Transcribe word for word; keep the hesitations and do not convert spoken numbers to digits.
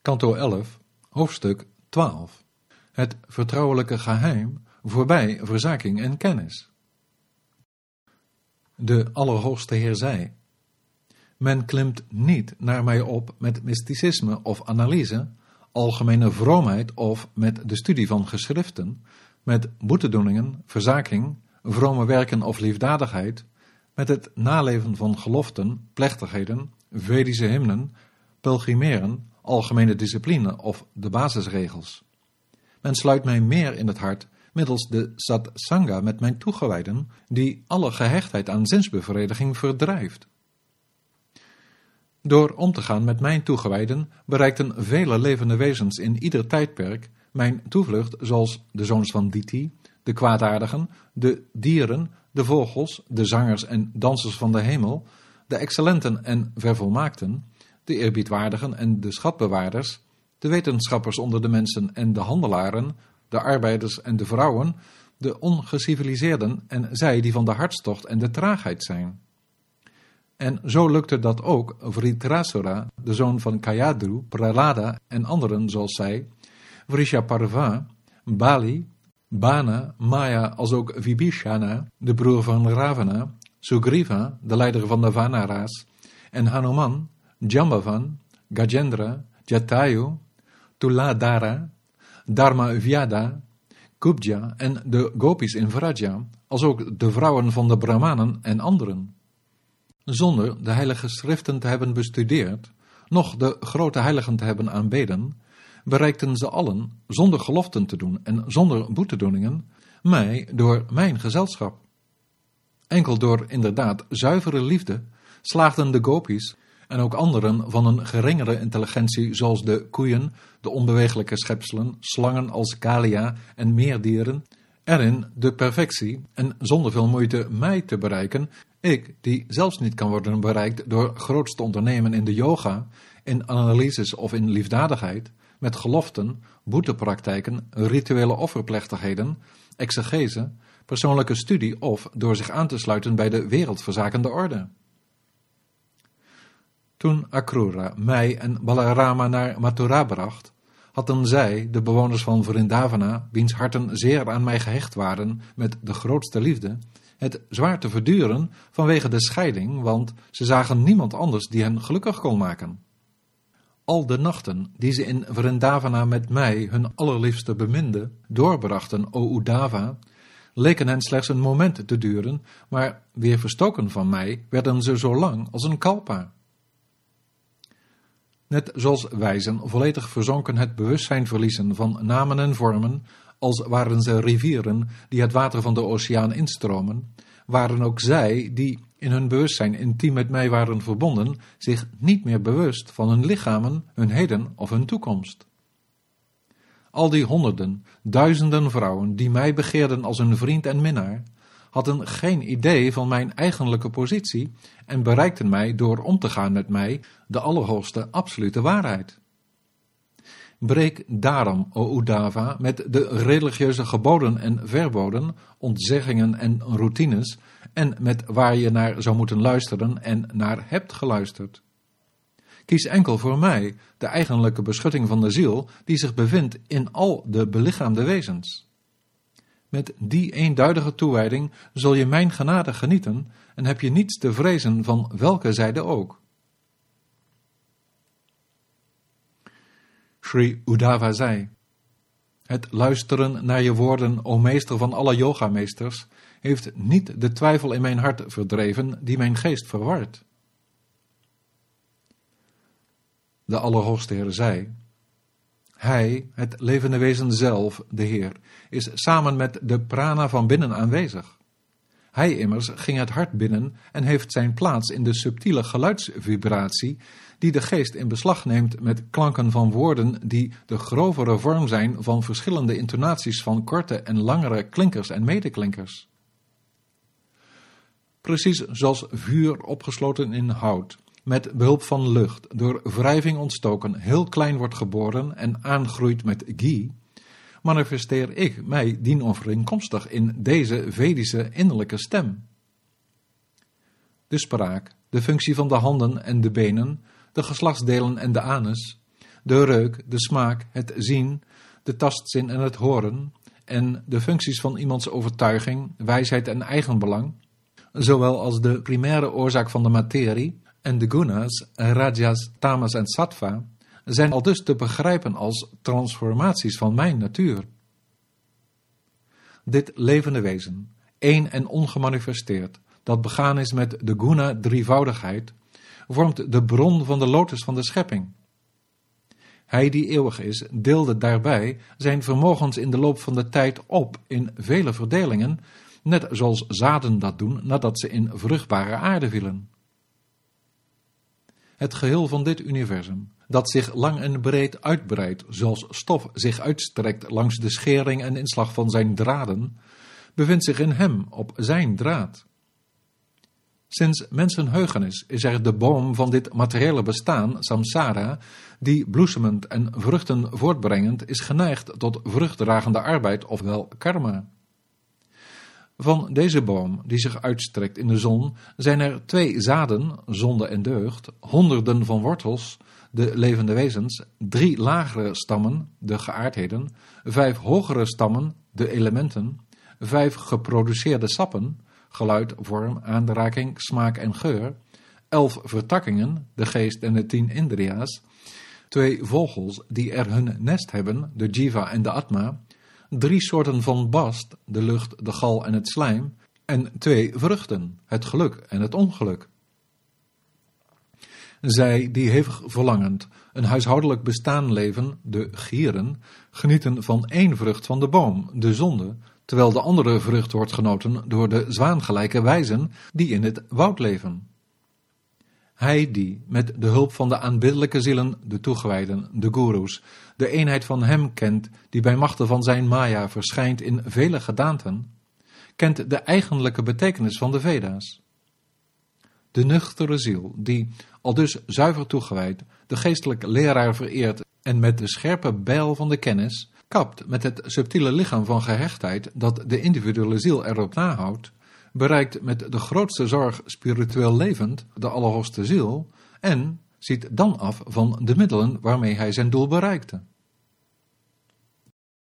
Kanto elf, hoofdstuk twaalf. Het vertrouwelijke geheim voorbij verzaking en kennis. De Allerhoogste Heer zei: men klimt niet naar mij op met mysticisme of analyse, algemene vroomheid of met de studie van geschriften, met boetedoeningen, verzaking, vrome werken of liefdadigheid, met het naleven van geloften, plechtigheden, Vedische hymnen, pelgrimeren, algemene discipline of de basisregels. Men sluit mij meer in het hart middels de satsanga met mijn toegewijden, die alle gehechtheid aan zinsbevrediging verdrijft. Door om te gaan met mijn toegewijden bereikten vele levende wezens in ieder tijdperk mijn toevlucht, zoals de zoons van Diti, de kwaadaardigen, de dieren, de vogels, de zangers en dansers van de hemel, de excellenten en vervolmaakten, de eerbiedwaardigen en de schatbewaarders, de wetenschappers onder de mensen en de handelaren, de arbeiders en de vrouwen, de ongeciviliseerden en zij die van de hartstocht en de traagheid zijn. En zo lukte dat ook Vritrasura, de zoon van Kayadru, Prahlada en anderen zoals zij, Vrishaparva, Bali, Bana, Maya als ook Vibhishana, de broer van Ravana, Sugriva, de leider van de Vanara's, en Hanuman, Jambavan, Gajendra, Jatayu, Tuladhara, Dharmavyada, Kubja en de gopis in Vraja, als ook de vrouwen van de Brahmanen en anderen. Zonder de heilige schriften te hebben bestudeerd, noch de grote heiligen te hebben aanbeden, bereikten ze allen, zonder geloften te doen en zonder boetedoeningen, mij door mijn gezelschap. Enkel door inderdaad zuivere liefde slaagden de gopis en ook anderen van een geringere intelligentie zoals de koeien, de onbewegelijke schepselen, slangen als Kalia en meerdieren, erin de perfectie en zonder veel moeite mij te bereiken, ik die zelfs niet kan worden bereikt door groots te ondernemen in de yoga, in analyses of in liefdadigheid, met geloften, boetepraktijken, rituele offerplechtigheden, exegese, persoonlijke studie of door zich aan te sluiten bij de wereldverzakende orde. Toen Akrura mij en Balarama naar Mathura bracht, hadden zij, de bewoners van Vrindavana, wiens harten zeer aan mij gehecht waren met de grootste liefde, het zwaar te verduren vanwege de scheiding, want ze zagen niemand anders die hen gelukkig kon maken. Al de nachten die ze in Vrindavana met mij, hun allerliefste beminde, doorbrachten, o Uddhava, leken hen slechts een moment te duren, maar weer verstoken van mij werden ze zo lang als een kalpa. Net zoals wijzen volledig verzonken het bewustzijn verliezen van namen en vormen, als waren ze rivieren die het water van de oceaan instromen, waren ook zij, die in hun bewustzijn intiem met mij waren verbonden, zich niet meer bewust van hun lichamen, hun heden of hun toekomst. Al die honderden, duizenden vrouwen die mij begeerden als hun vriend en minnaar, hadden geen idee van mijn eigenlijke positie en bereikten mij door om te gaan met mij de allerhoogste absolute waarheid. Breek daarom, o Uddhava, met de religieuze geboden en verboden, ontzeggingen en routines, en met waar je naar zou moeten luisteren en naar hebt geluisterd. Kies enkel voor mij, de eigenlijke beschutting van de ziel, die zich bevindt in al de belichaamde wezens. Met die eenduidige toewijding zul je mijn genade genieten en heb je niets te vrezen van welke zijde ook. Sri Uddhava zei: het luisteren naar je woorden, o meester van alle yogameesters, heeft niet de twijfel in mijn hart verdreven die mijn geest verwart. De Allerhoogste Heer zei: hij, het levende wezen zelf, de Heer, is samen met de prana van binnen aanwezig. Hij immers ging het hart binnen en heeft zijn plaats in de subtiele geluidsvibratie die de geest in beslag neemt met klanken van woorden die de grovere vorm zijn van verschillende intonaties van korte en langere klinkers en medeklinkers. Precies zoals vuur opgesloten in hout, met behulp van lucht, door wrijving ontstoken, heel klein wordt geboren en aangroeit met ghee, manifesteer ik mij dienovereenkomstig in deze Vedische innerlijke stem. De spraak, de functie van de handen en de benen, de geslachtsdelen en de anus, de reuk, de smaak, het zien, de tastzin en het horen en de functies van iemands overtuiging, wijsheid en eigenbelang, zowel als de primaire oorzaak van de materie en de gunas, rajas, tamas en sattva, zijn al dus te begrijpen als transformaties van mijn natuur. Dit levende wezen, één en ongemanifesteerd, dat begaan is met de guna-drievoudigheid, vormt de bron van de lotus van de schepping. Hij die eeuwig is, deelde daarbij zijn vermogens in de loop van de tijd op in vele verdelingen, net zoals zaden dat doen nadat ze in vruchtbare aarde vielen. Het geheel van dit universum, dat zich lang en breed uitbreidt, zoals stof zich uitstrekt langs de schering en inslag van zijn draden, bevindt zich in hem op zijn draad. Sinds mensenheugenis is er de boom van dit materiële bestaan, samsara, die bloesemend en vruchten voortbrengend is geneigd tot vruchtdragende arbeid, ofwel karma. Van deze boom, die zich uitstrekt in de zon, zijn er twee zaden, zonde en deugd, honderden van wortels, de levende wezens, drie lagere stammen, de geaardheden, vijf hogere stammen, de elementen, vijf geproduceerde sappen, geluid, vorm, aanraking, smaak en geur, elf vertakkingen, de geest en de tien indriya's, twee vogels die er hun nest hebben, de jiva en de atma, drie soorten van bast, de lucht, de gal en het slijm, en twee vruchten, het geluk en het ongeluk. Zij die hevig verlangend een huishoudelijk bestaan leven, de gieren, genieten van één vrucht van de boom, de zonde, terwijl de andere vrucht wordt genoten door de zwaangelijke wijzen die in het woud leven. Hij die, met de hulp van de aanbiddelijke zielen, de toegewijden, de goeroes, de eenheid van hem kent, die bij machte van zijn maya verschijnt in vele gedaanten, kent de eigenlijke betekenis van de Veda's. De nuchtere ziel, die, aldus zuiver toegewijd, de geestelijke leraar vereert en met de scherpe bijl van de kennis, kapt met het subtiele lichaam van gehechtheid dat de individuele ziel erop nahoudt, bereikt met de grootste zorg spiritueel levend de allerhoogste ziel en ziet dan af van de middelen waarmee hij zijn doel bereikte.